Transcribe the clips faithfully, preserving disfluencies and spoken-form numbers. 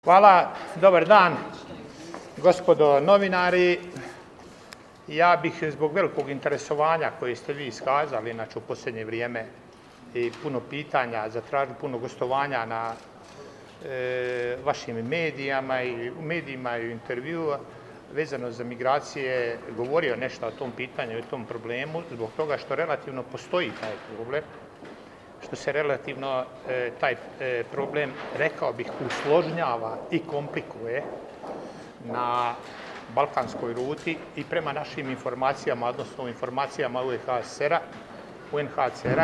Hvala, dobar dan, gospodo novinari. Ja bih zbog velikog interesovanja koje ste vi iskazali, znači u posljednje vrijeme, i puno pitanja, zatražili puno gostovanja na e, vašim medijama i u medijima i u intervjua vezano za migracije, govorio nešto o tom pitanju i o tom problemu, zbog toga što relativno postoji taj problem, što se relativno e, taj e, problem, rekao bih, usložnjava i komplikuje na balkanskoj ruti i prema našim informacijama, odnosno informacijama U N H C R-a,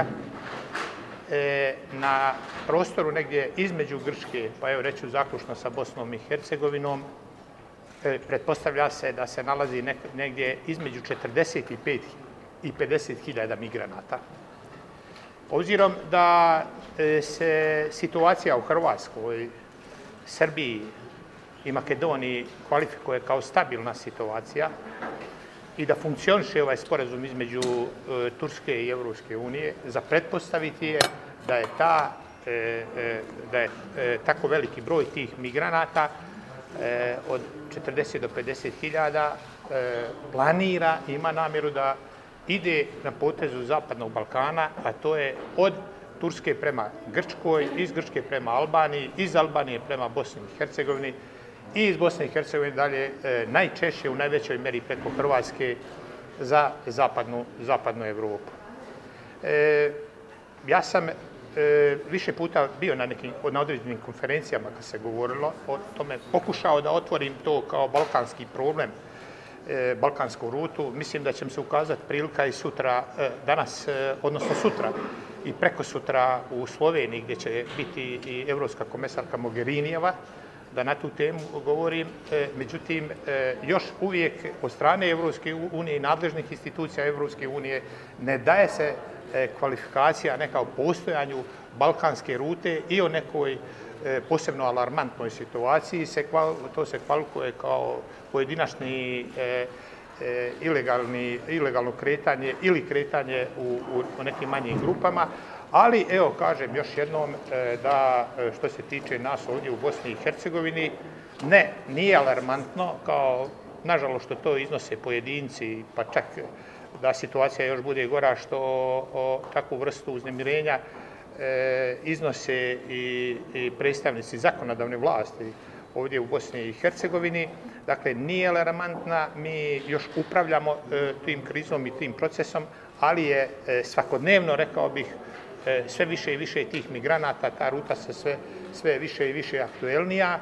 e, na prostoru negdje između Grčke, pa evo reću zaključno sa Bosnom i Hercegovinom, e, pretpostavlja se da se nalazi nek, negdje između četrdeset pet i pedeset hiljada migranata. Obzirom da se situacija u Hrvatskoj, Srbiji i Makedoniji kvalifikuje kao stabilna situacija i da funkcioniše ovaj sporazum između e, Turske i Evropske unije, za pretpostaviti je da je, ta, e, da je e, tako veliki broj tih migranata e, od četrdeset do pedeset hiljada e, planira, ima namjeru da ide na potezu Zapadnog Balkana, a to je od Turske prema Grčkoj, iz Grčke prema Albaniji, iz Albanije prema Bosni i Hercegovini i iz Bosne i Hercegovine dalje, e, najčešće u najvećoj meri preko Hrvatske za zapadnu, zapadnu Europu. E, ja sam e, više puta bio na nekim na određenim konferencijama kad se govorilo o tome, pokušao da otvorim to kao balkanski problem, balkansku rutu. Mislim da će mi se ukazati prilika i sutra, danas, odnosno sutra i preko sutra u Sloveniji, gdje će biti i evropska komesarka Mogherinijeva, da na tu temu govorim. Međutim, još uvijek od strane Evropske unije i nadležnih institucija Evropske unije ne daje se kvalifikacija neka o postojanju balkanske rute i o nekoj posebno alarmantnoj situaciji. Se, to se kvalifikuje kao pojedinačni e, e, ilegalni, ilegalno kretanje ili kretanje u, u, u nekim manjim grupama. Ali, evo, kažem još jednom e, da što se tiče nas ovdje u Bosni i Hercegovini, ne, nije alarmantno, kao nažalost što to iznose pojedinci, pa čak da situacija još bude gora, što o takvu vrstu uznemirenja E, iznose i, i predstavnici zakonodavne vlasti ovdje u Bosni i Hercegovini. Dakle, nije alarmantna, mi još upravljamo e, tim krizom i tim procesom, ali je e, svakodnevno, rekao bih, e, sve više i više tih migranata, ta ruta se sve, sve više i više aktuelnija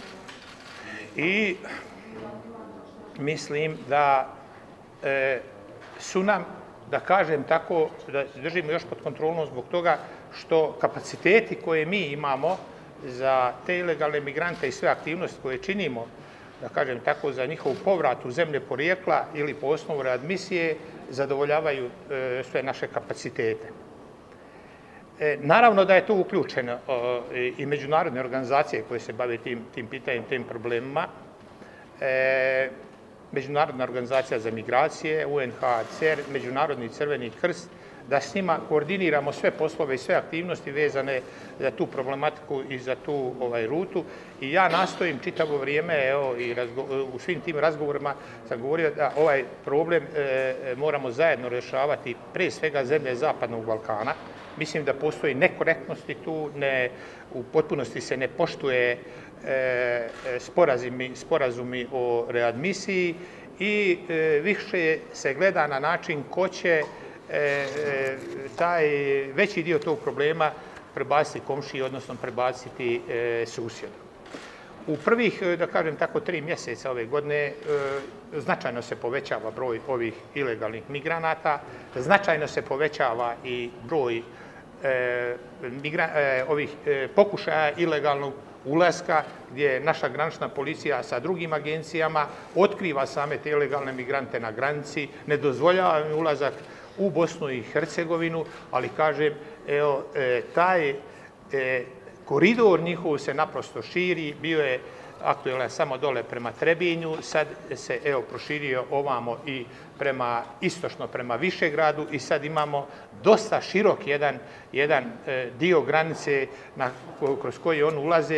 i mislim da e, su nam, da kažem tako, da držimo još pod kontrolom zbog toga što kapaciteti koje mi imamo za te ilegalne migrante i sve aktivnosti koje činimo, da kažem tako, za njihov povrat u zemlje porijekla ili po osnovu readmisije, zadovoljavaju e, sve naše kapacitete. E, naravno da je tu uključeno e, i međunarodne organizacije koje se bave tim, tim pitanjem, tim problemima. E, Međunarodna organizacija za migracije, U N H C R, Međunarodni Crveni krst, da s njima koordiniramo sve poslove i sve aktivnosti vezane za tu problematiku i za tu ovaj, rutu. I ja nastojim čitavo vrijeme, evo, i razgo, u svim tim razgovorima sam govorio da ovaj problem e, moramo zajedno rješavati, prije svega zemlje Zapadnog Balkana. Mislim da postoji nekorektnosti tu, ne, u potpunosti se ne poštuje e, sporazumi, sporazumi o readmisiji i e, više se gleda na način ko će e, taj veći dio tog problema prebaciti komšiji, odnosno prebaciti e, susjedu. U prvih, da kažem tako, tri mjeseca ove godine e, značajno se povećava broj ovih ilegalnih migranata, značajno se povećava i broj e, migra, e, ovih e, pokušaja ilegalnog ulaska, gdje naša granična policija sa drugim agencijama otkriva same te ilegalne migrante na granici, ne dozvoljava im ulazak u Bosnu i Hercegovinu, ali kažem, evo, e, taj e, koridor njihov se naprosto širi, bio je aktualan samo dole prema Trebinju, sad se evo proširio ovamo i prema istočno prema Višegradu i sad imamo dosta širok jedan, jedan e, dio granice na, kroz koji on ulaze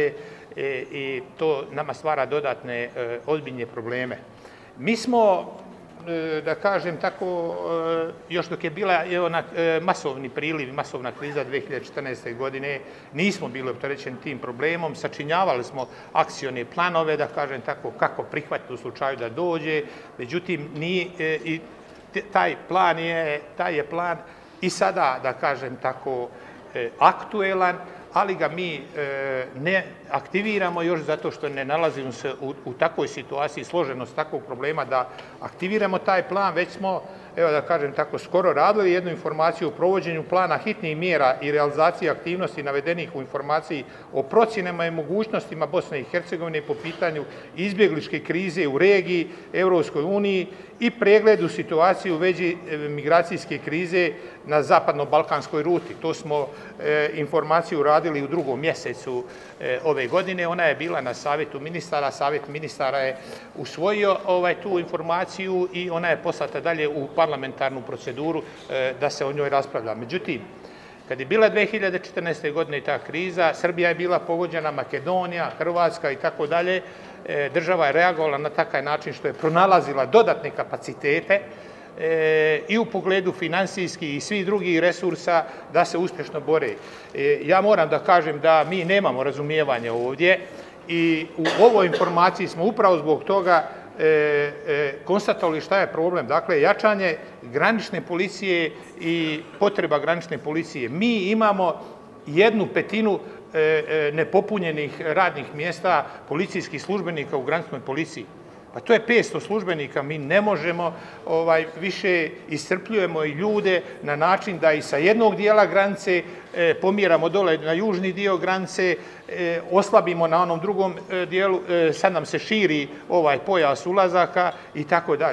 i to nama stvara dodatne ozbiljne probleme. Mi smo, da kažem tako, još dok je bila masovni priliv, masovna kriza dve hiljade četrnaeste. godine, nismo bili opterećeni tim problemom, sačinjavali smo akcione planove, da kažem tako, kako prihvatiti u slučaju da dođe, međutim, i taj plan je, taj je plan i sada, da kažem tako, aktuelan, ali ga mi ne aktiviramo još zato što ne nalazimo se u takvoj situaciji, složenost takvog problema da aktiviramo taj plan, već smo, evo da kažem tako, skoro radili jednu informaciju o provođenju plana hitnih mjera i realizacije aktivnosti navedenih u informaciji o procjenama i mogućnostima Bosne i Hercegovine po pitanju izbjegličke krize u regiji, Europskoj uniji i pregledu situacije u vezi migracijske krize na zapadno-balkanskoj ruti. To smo informaciju radili u drugom mjesecu ove godine. Ona je bila na savjetu ministara. Savjet ministara je usvojio tu informaciju i ona je poslata dalje u parlamentarnu proceduru da se o njoj raspravlja. Međutim, kad je bila dve hiljade četrnaeste. godine ta kriza, Srbija je bila pogođena, Makedonija, Hrvatska i tako dalje. Država je reagovala na takav način što je pronalazila dodatne kapacitete i u pogledu finansijskih i svih drugih resursa da se uspješno bore. Ja moram da kažem da mi nemamo razumijevanja ovdje i u ovoj informaciji smo upravo zbog toga konstatovali šta je problem. Dakle, jačanje granične policije i potreba granične policije. Mi imamo jednu petinu nepopunjenih radnih mjesta policijskih službenika u graničnoj policiji. Pa to je petsto službenika, mi ne možemo, više iscrpljujemo i ljude na način da i sa jednog dijela granice pomjeramo dole na južni dio granice, oslabimo na onom drugom dijelu, sad nam se širi ovaj pojas ulazaka i tako dalje.